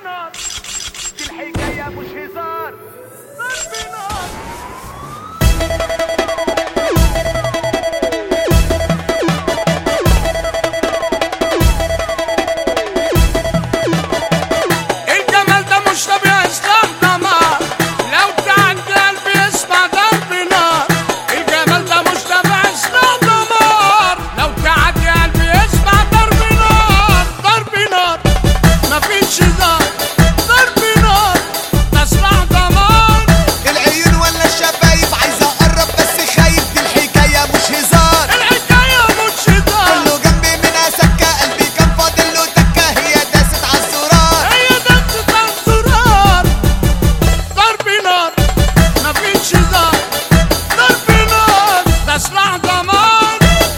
نار، دي الحكاية مش هزار، ضرب نار. الجمال ده مش طبيعي اسلام دمار، لو تعدي قلبي اسمع ضرب نار. الجمال ده مش طبيعي اسلام دمار، لو تعدي قلبي اسمع ضرب نار. ضرب نار مفيش هزار، ضرب نار تسمع دمار. العيون ولا الشفايف عايزة اقرب بس خايف، دي الحكاية مش هزار. الحكاية مش هزار، كله جنبي منها سكة، قلبي كان فاضل له تكة، هي داست عالزرار. هي دست الزرار. ضرب نار مفيش هزار، ضرب نار تسمع دمار.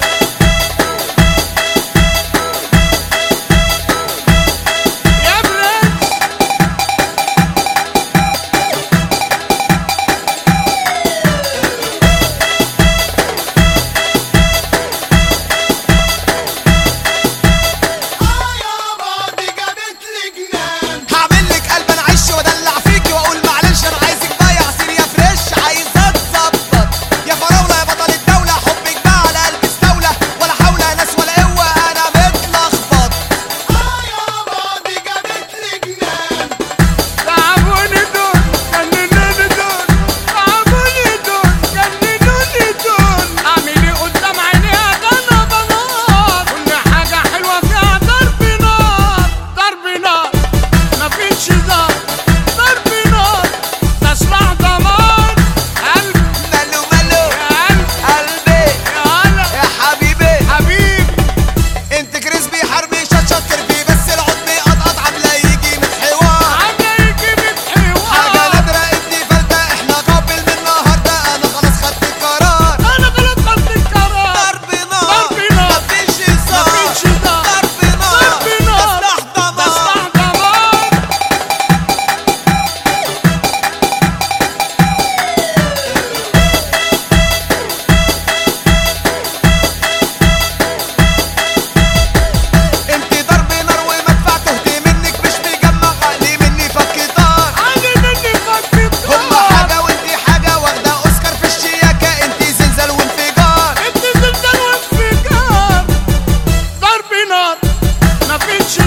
يا برنس هعمل لك قلب انا عيش وادلع فيكي واقول معلش انا عايزك بقى يا عصير يا فريش، عايزة اتظبط يا فراولة يا بطل الدولة. حبك بقى على قلبي استولى، ولا حول يا ناس ولا قوة انا متلخبط. تعبوني دول جننوني دول، تعبوني دول جننوني دول. اعمل ايه قدام عينيها ده انا بنار، كل حاجة حلوة فيها ضرب نار. ضرب نار مفيش هزار، ضرب نار تسمع دمار. قلب مالو مالو يا قلب قلبي يا هلا يا حبيبي، حبيبي. انت كريسبي حربي شطشط كربي، بس العود بيقطقط عاملة يجي من حوار. عاملة يجي من حاجة حوار، نادرة انتي فلتة، احنا قابل من النهاردة، انا خلاص خدت القرار. انا غلط خدت القرار. ضرب نار ضرب نار مفيش هزار، مفيش هزار، ضرب نار ضرب نار تسلح دمار. تسمع دمار. انتي ضرب نار ومدفع، تهدي منك مش مجمع، عقلي مني فك طار. عادي مني فك هما حاجة وانتي حاجة، واخدة اوسكار في الشياكة، انتي زلزال وانفجار. انت زلزال وانفجار. ضرب نار مفيش